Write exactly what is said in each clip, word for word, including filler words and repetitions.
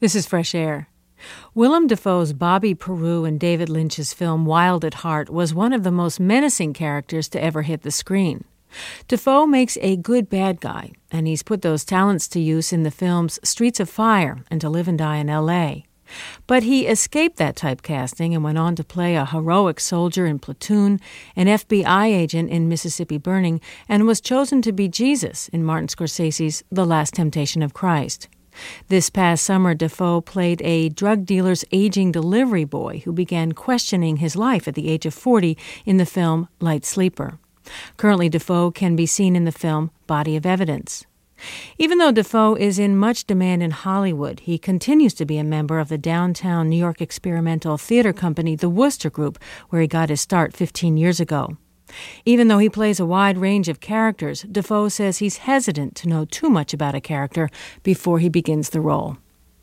This is Fresh Air. Willem Dafoe's Bobby Peru in David Lynch's film Wild at Heart was one of the most menacing characters to ever hit the screen. Dafoe makes a good bad guy, and he's put those talents to use in the films Streets of Fire and To Live and Die in L A But he escaped that typecasting and went on to play a heroic soldier in Platoon, an F B I agent in Mississippi Burning, and was chosen to be Jesus in Martin Scorsese's The Last Temptation of Christ. This past summer, Dafoe played a drug dealer's aging delivery boy who began questioning his life at the age of forty in the film Light Sleeper. Currently, Dafoe can be seen in the film Body of Evidence. Even though Dafoe is in much demand in Hollywood, he continues to be a member of the downtown New York experimental theater company, the Wooster Group, where he got his start fifteen years ago. Even though he plays a wide range of characters, Dafoe says he's hesitant to know too much about a character before he begins the role.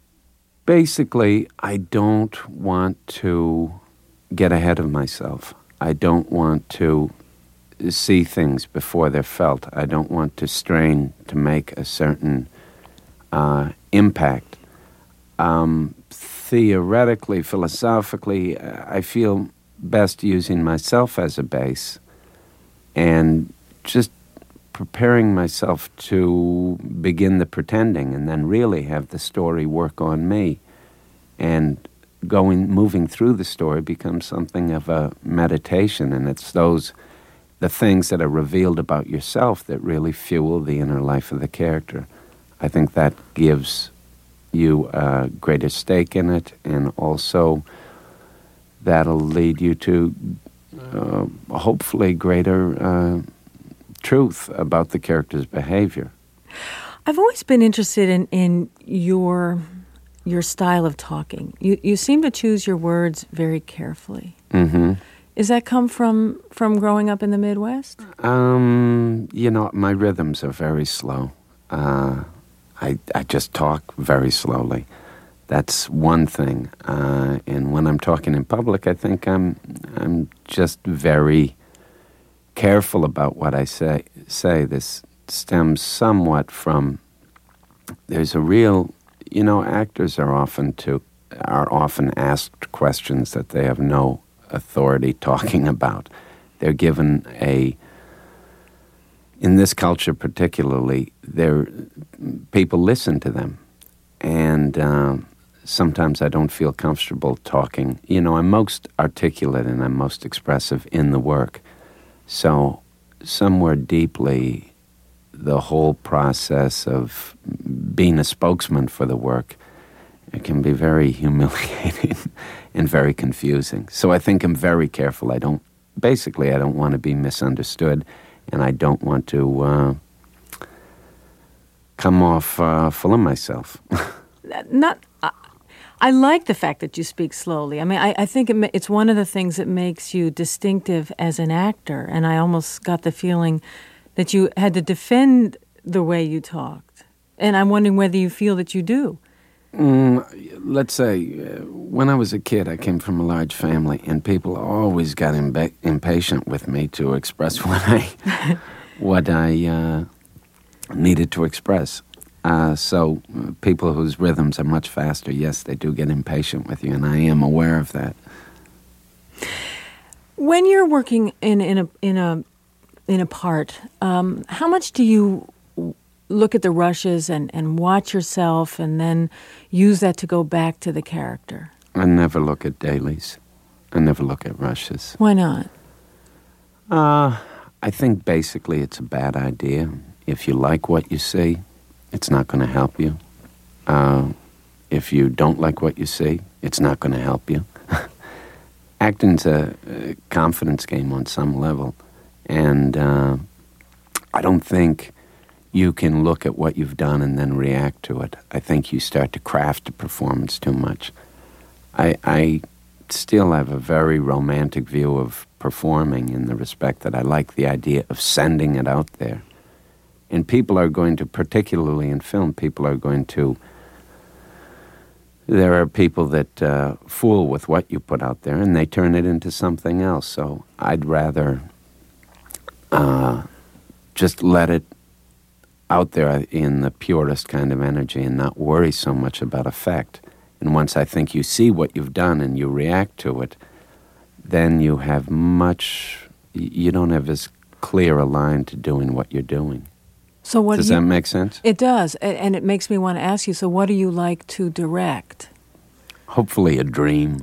Basically, I don't want to get ahead of myself. I don't want to see things before they're felt. I don't want to strain to make a certain uh, impact. Um, theoretically, philosophically, I feel best using myself as a base and just preparing myself to begin the pretending and then really have the story work on me. And going, moving through the story becomes something of a meditation, and it's those, the things that are revealed about yourself that really fuel the inner life of the character. I think that gives you a greater stake in it, and also that'll lead you to Uh, hopefully greater uh, truth about the character's behavior. I've always been interested in, in your your style of talking. You you seem to choose your words very carefully. Mm-hmm. Does that come from, from growing up in the Midwest? Um, you know, my rhythms are very slow. Uh, I I just talk very slowly. That's one thing. Uh, and when I'm talking in public, I think I'm I'm just very careful about what I say. Say this stems somewhat from, there's a real, you know, actors are often to are often asked questions that they have no authority talking about. They're given a, in this culture particularly, there people listen to them, and um, sometimes I don't feel comfortable talking. You know, I'm most articulate and I'm most expressive in the work. So somewhere deeply, the whole process of being a spokesman for the work, it can be very humiliating and very confusing. So I think I'm very careful. I don't, basically, I don't want to be misunderstood, and I don't want to uh, come off uh, full of myself. Not... Uh... I like the fact that you speak slowly. I mean, I, I think it, it's one of the things that makes you distinctive as an actor, and I almost got the feeling that you had to defend the way you talked. And I'm wondering whether you feel that you do. Mm, let's say, uh, when I was a kid, I came from a large family, and people always got imba- impatient with me to express what I, what I uh, needed to express. Uh, so uh, people whose rhythms are much faster, yes, they do get impatient with you, and I am aware of that. When you're working in, in a in a in a part, um, how much do you look at the rushes and, and watch yourself, and then use that to go back to the character? I never look at dailies. I never look at rushes. Why not? Uh, I think basically it's a bad idea. If you like what you see, it's not going to help you. Uh, if you don't like what you see, it's not going to help you. Acting's a, a confidence game on some level. And uh, I don't think you can look at what you've done and then react to it. I think you start to craft a performance too much. I, I still have a very romantic view of performing, in the respect that I like the idea of sending it out there. And people are going to, particularly in film, people are going to, there are people that uh, fool with what you put out there, and they turn it into something else. So I'd rather uh, just let it out there in the purest kind of energy and not worry so much about effect. And once I think you see what you've done and you react to it, then you have much, you don't have as clear a line to doing what you're doing. So what Does do you, that make sense? It does, a- and it makes me want to ask you, so what do you like to direct? Hopefully a dream.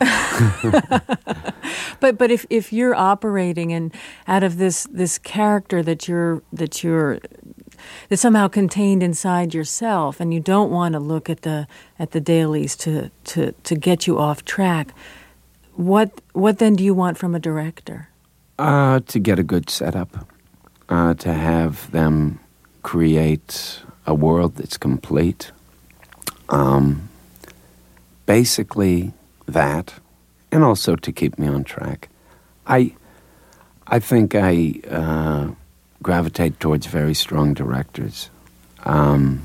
But but if, if you're operating and out of this this character that you're that you're that's somehow contained inside yourself, and you don't want to look at the at the dailies to, to, to get you off track, what what then do you want from a director? Uh, to get a good setup, uh, to have them create a world that's complete. Um, basically that, and also to keep me on track. I, I think I uh, gravitate towards very strong directors, um,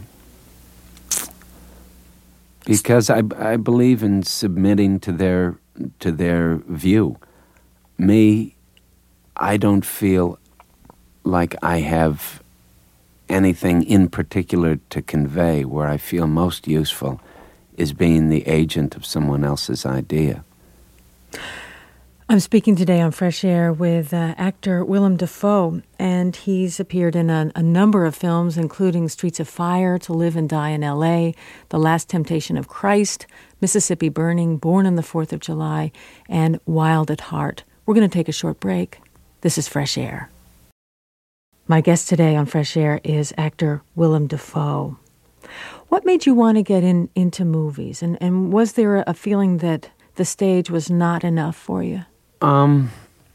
because I, I believe in submitting to their to their view. Me, I don't feel like I have anything in particular to convey. Where I feel most useful is being the agent of someone else's idea. I'm speaking today on Fresh Air with uh, actor Willem Dafoe, and he's appeared in a, a number of films, including Streets of Fire, To Live and Die in L A, The Last Temptation of Christ, Mississippi Burning, Born on the Fourth of July, and Wild at Heart. We're going to take a short break. This is Fresh Air. My guest today on Fresh Air is actor Willem Dafoe. What made you want to get in into movies? And, and was there a feeling that the stage was not enough for you? Um,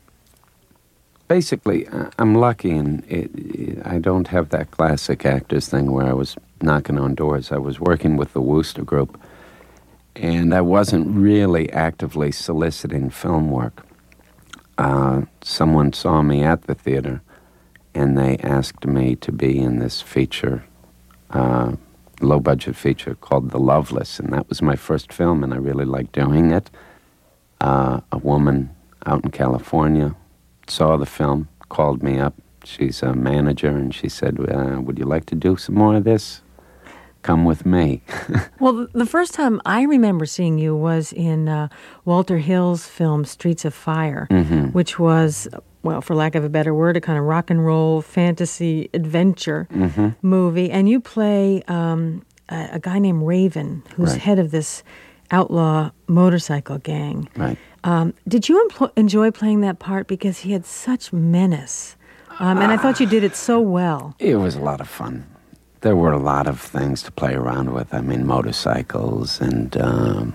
basically, uh, I'm lucky, and it, it, I don't have that classic actors thing where I was knocking on doors. I was working with the Wooster Group, and I wasn't really actively soliciting film work. Uh, someone saw me at the theater, and they asked me to be in this feature, uh, low-budget feature called The Loveless, and that was my first film, and I really liked doing it. Uh, a woman out in California saw the film, called me up. She's a manager, and she said, uh, would you like to do some more of this? Come with me. Well, the first time I remember seeing you was in uh, Walter Hill's film Streets of Fire, mm-hmm. which was, well, for lack of a better word, a kind of rock and roll fantasy adventure mm-hmm. movie. And you play um, a, a guy named Raven, who's right. head of this outlaw motorcycle gang. Right. Um, did you empl- enjoy playing that part? Because he had such menace. Um, and I thought you did it so well. It was a lot of fun. There were a lot of things to play around with. I mean, motorcycles and, um,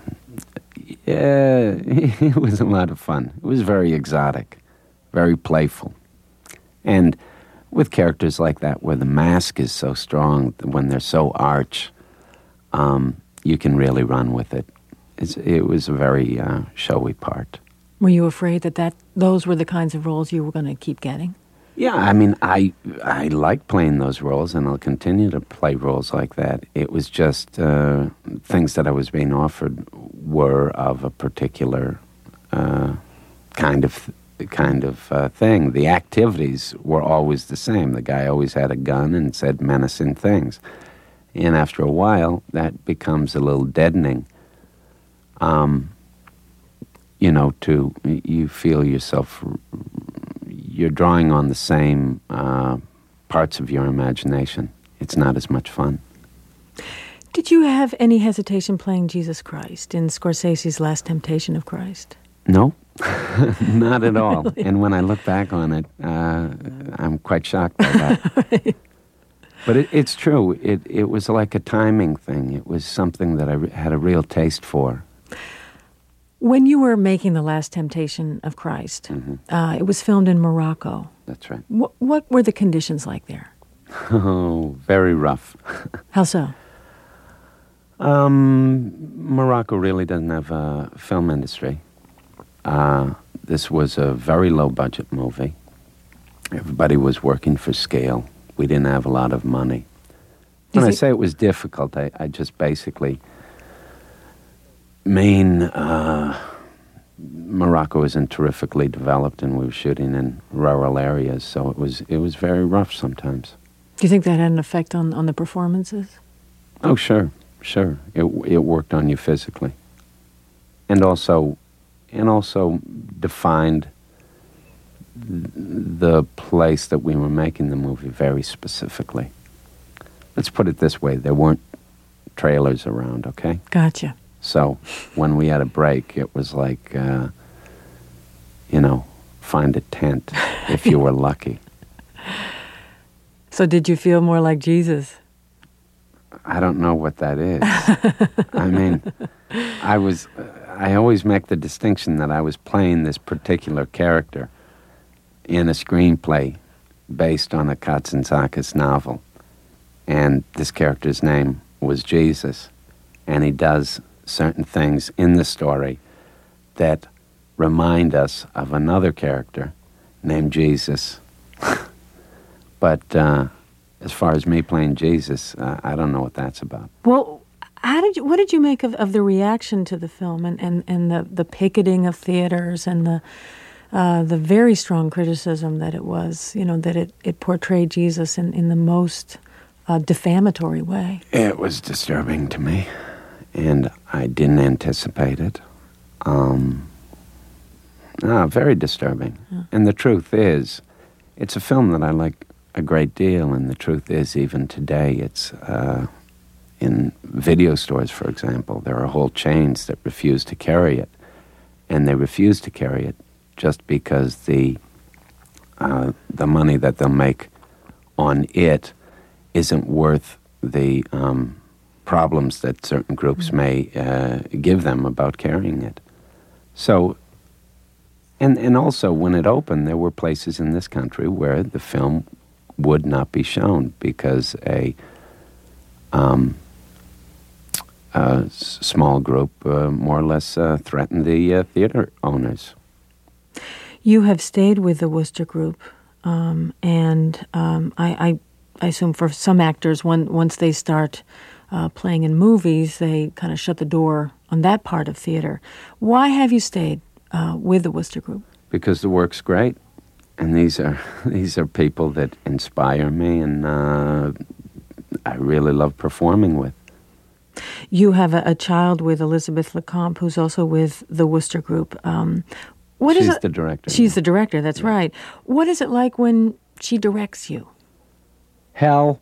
yeah, it was a lot of fun. It was very exotic, very playful. And with characters like that, where the mask is so strong, when they're so arch, um, you can really run with it. It's, it was a very uh, showy part. Were you afraid that, that those were the kinds of roles you were going to keep getting? Yeah, I mean, I I like playing those roles, and I'll continue to play roles like that. It was just uh, things that I was being offered were of a particular uh, kind of kind of uh, thing. The activities were always the same. The guy always had a gun and said menacing things, and after a while, that becomes a little deadening. Um, you know, to you feel yourself. You're drawing on the same uh, parts of your imagination. It's not as much fun. Did you have any hesitation playing Jesus Christ in Scorsese's Last Temptation of Christ? No, not at all. Really? And when I look back on it, uh, I'm quite shocked by that. Right. But it, it's true. It, it was like a timing thing. It was something that I re- had a real taste for. When you were making The Last Temptation of Christ, mm-hmm. uh, it was filmed in Morocco. That's right. What, what were the conditions like there? Oh, very rough. How so? Um, Morocco really doesn't have a film industry. Uh, this was a very low-budget movie. Everybody was working for scale. We didn't have a lot of money. When I say it was difficult, I, I just basically... Maine, uh, Morocco isn't terrifically developed, and we were shooting in rural areas, so it was it was very rough sometimes. Do you think that had an effect on, on the performances? Oh, sure, sure. It it worked on you physically. and also, and also defined the place that we were making the movie very specifically. Let's put it this way: there weren't trailers around. Okay. Gotcha. So when we had a break, it was like, uh, you know, find a tent if you were lucky. So did you feel more like Jesus? I don't know what that is. I mean, I was, I always make the distinction that I was playing this particular character in a screenplay based on a Katsantzakis novel. And this character's name was Jesus. And he does certain things in the story that remind us of another character named Jesus. But uh, as far as me playing Jesus, uh, I don't know what that's about. Well, how did you, what did you make of, of the reaction to the film and, and, and the, the picketing of theaters and the uh, the very strong criticism that it was, you know, that it, it portrayed Jesus in, in the most uh, defamatory way? It was disturbing to me, and I didn't anticipate it. Um, no, very disturbing. Yeah. And the truth is, it's a film that I like a great deal, and the truth is, even today, it's uh, in video stores, for example, there are whole chains that refuse to carry it, and they refuse to carry it just because the uh, the money that they'll make on it isn't worth the um, problems that certain groups mm-hmm. may uh, give them about carrying it. So, and and also when it opened, there were places in this country where the film would not be shown because a, um, a s- small group uh, more or less uh, threatened the uh, theater owners. You have stayed with the Wooster Group, um, and um, I, I, I assume for some actors, when, once they start uh, playing in movies, they kind of shut the door on that part of theater. Why have you stayed uh, with the Wooster Group? Because the work's great. And these are these are people that inspire me, and uh, I really love performing with. You have a, a child with Elizabeth Lecomte, who's also with the Wooster Group. Um, what She's is it? the director. She's the director, that's yeah. right. What is it like when she directs you? Hell.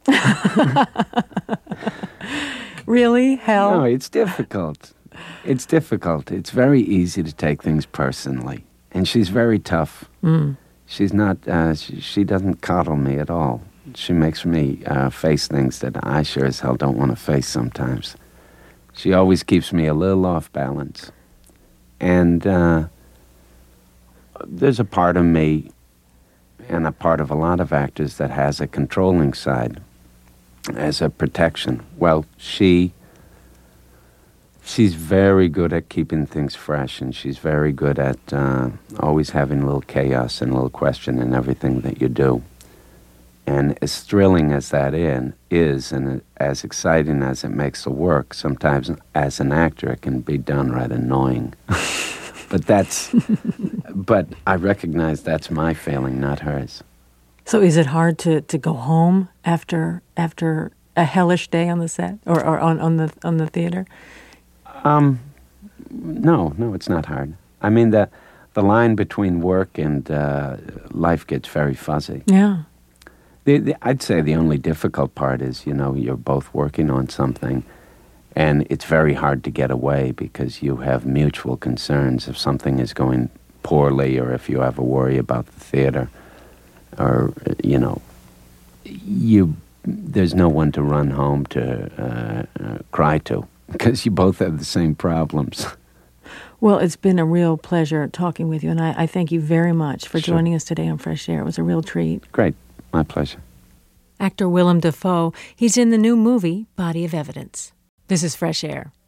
Really? Hell? No, it's difficult. It's difficult. It's very easy to take things personally. And she's very tough. Mm. She's not, uh, she, she doesn't coddle me at all. She makes me uh, face things that I sure as hell don't want to face sometimes. She always keeps me a little off balance. And uh, there's a part of me, and a part of a lot of actors, that has a controlling side as a protection. Well, she... She's very good at keeping things fresh, and she's very good at uh, always having a little chaos and a little question in everything that you do. And as thrilling as that in, is, and as exciting as it makes the work, sometimes as an actor it can be downright annoying. But that's, but I recognize that's my failing, not hers. So is it hard to, to go home after after a hellish day on the set or, or on, on the on the theater? Um, no, no, it's not hard. I mean, the the line between work and uh, life gets very fuzzy. Yeah. The, the, I'd say the only difficult part is, you know, you're both working on something, and it's very hard to get away because you have mutual concerns if something is going poorly or if you have a worry about the theater or, you know, you there's no one to run home to uh, uh, cry to. Because you both have the same problems. Well, it's been a real pleasure talking with you, and I, I thank you very much for sure. joining us today on Fresh Air. It was a real treat. Great. My pleasure. Actor Willem Dafoe. He's in the new movie, Body of Evidence. This is Fresh Air.